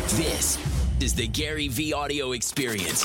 This is the Gary V audio experience.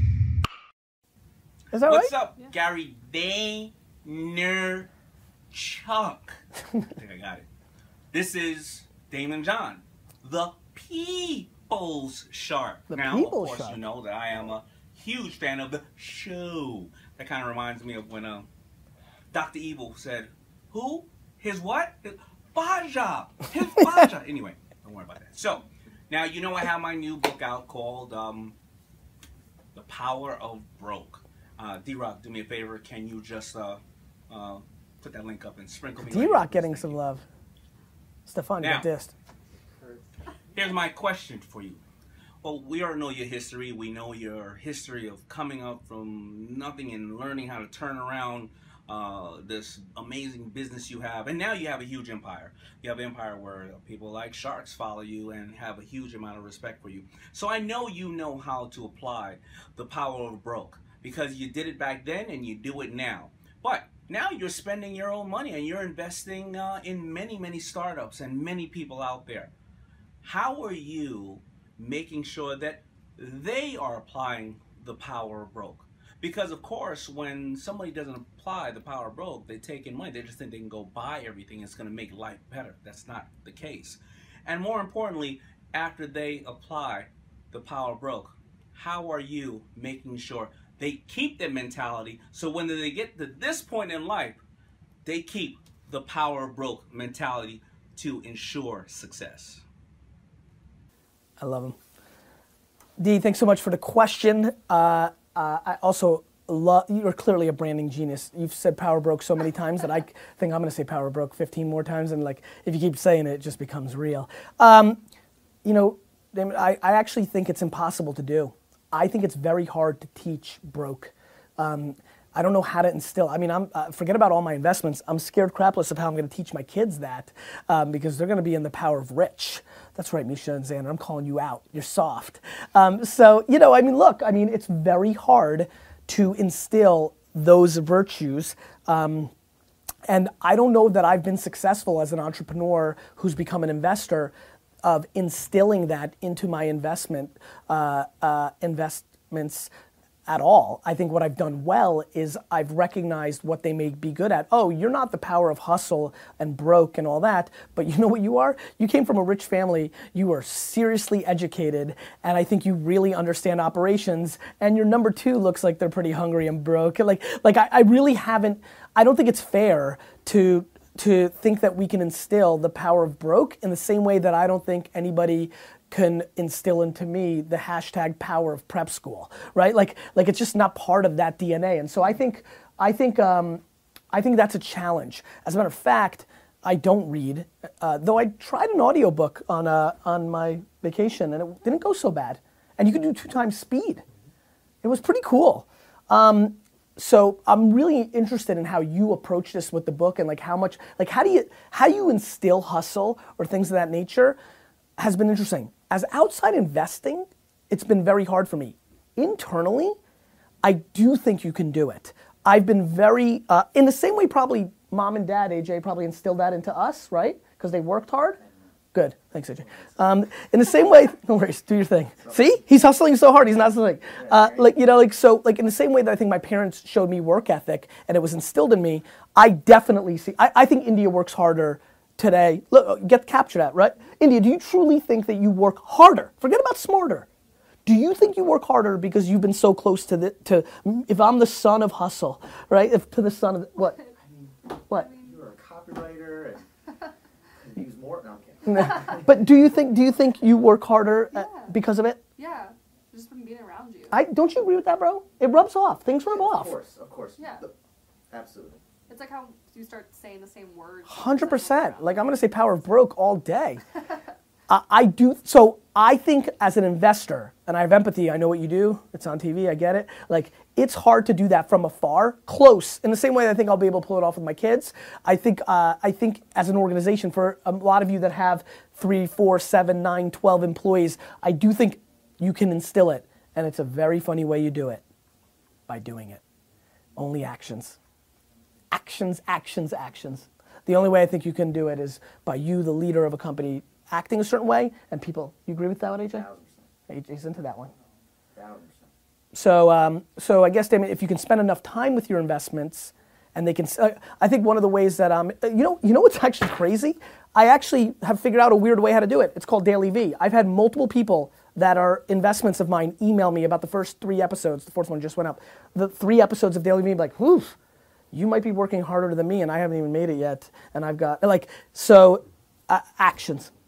Is that What's right? up, Gary Vaynerchuk? I think I got it. This is Damon John, the People's Shark. Now, People's of course, Shark. you know that I am a huge fan of the show. That kind of reminds me of when Dr. Evil said, who? His what? His Faja. His Faja. Anyway, don't worry about that. So, now you know I have my new book out called The Power of Broke. D-Rock, do me a favor. Can you just put that link up and sprinkle me? D-Rock getting some love. Stefan, you Now. got dissed. Here's my question for you. Well, we already know your history. We know your history of coming up from nothing and learning how to turn around this amazing business you have. And now you have a huge empire. You have an empire where people like sharks follow you and have a huge amount of respect for you. So I know you know how to apply the power of broke because you did it back then and you do it now. But now you're spending your own money and you're investing in many, many startups and many people out there. How are you making sure that they are applying the power of broke? Because, of course, when somebody doesn't apply the power of broke, they take in money. They just think they can go buy everything. It's going to make life better. That's not the case. And more importantly, after they apply the power of broke, how are you making sure they keep their mentality so when they get to this point in life, they keep the power of broke mentality to ensure success? I love him. D, thanks so much for the question. I also love, you're clearly a branding genius. You've said power broke so many times that I think I'm going to say power broke 15 more times. And like, if you keep saying it, it just becomes real. You know, Damon, I actually think it's impossible to do. I think it's very hard to teach broke. I don't know how to instill. I mean, forget about all my investments. I'm scared crapless of how I'm going to teach my kids that because they're going to be in the power of rich. That's right, Misha and Xander. I'm calling you out. You're soft. So, you know, I mean, look, I mean, it's very hard to instill those virtues. And I don't know that I've been successful as an entrepreneur who's become an investor of instilling that into my investments at all. I think what I've done well is I've recognized what they may be good at. Oh, you're not the power of hustle and broke and all that, but you know what you are? You came from a rich family, you are seriously educated, and I think you really understand operations, and your number two looks like they're pretty hungry and broke. Like I really haven't, I don't think it's fair to think that we can instill the power of broke in the same way that I don't think anybody can instill into me the hashtag power of prep school, right? Like it's just not part of that DNA. And so I think that's a challenge. As a matter of fact, I don't read, though I tried an audiobook on my vacation and it didn't go so bad. And you could do 2 times speed. It was pretty cool. So I'm really interested in how you approach this with the book and like how you instill hustle or things of that nature has been interesting. As outside investing, it's been very hard for me. Internally, I do think you can do it. I've been very, in the same way probably mom and dad, AJ, probably instilled that into us, right? Because they worked hard. Good, thanks, AJ. In the same way, no worries, do your thing. See, he's hustling so hard, he's not hustling. In the same way that I think my parents showed me work ethic and it was instilled in me, I definitely see, I think India works harder today. Look, capture that, right? India, do you truly think that you work harder? Forget about smarter. Do you think you work harder because you've been so close to if I'm the son of hustle, right? To the son of, what? What? You're a copywriter and use more. No, I'm kidding. But do you think you work harder because of it? Yeah, just from being around you. Don't you agree with that, bro? It rubs off. Things rub off. Of course. Yeah. Absolutely. It's like how you start saying the same words. 100%. Like I'm going to say power of broke all day. I do. So I think as an investor, and I have empathy. I know what you do. It's on TV. I get it. Like it's hard to do that from afar, close. In the same way, I think I'll be able to pull it off with my kids. I think as an organization, for a lot of you that have 3, 4, 7, 9, 12 employees, I do think you can instill it, and it's a very funny way you do it, by doing it. Only actions. Actions, actions, actions. The only way I think you can do it is by you, the leader of a company, acting a certain way, and people, you agree with that one, AJ? 1000%. AJ's into that one. 1000%. So I guess, Damien, if you can spend enough time with your investments, and they can, I think one of the ways that, you know what's actually crazy? I actually have figured out a weird way how to do it. It's called Daily V. I've had multiple people that are investments of mine email me about the first 3 episodes. The 4th one just went up. The 3 episodes of Daily V, like, whew, you might be working harder than me, and I haven't even made it yet. And I've got, actions.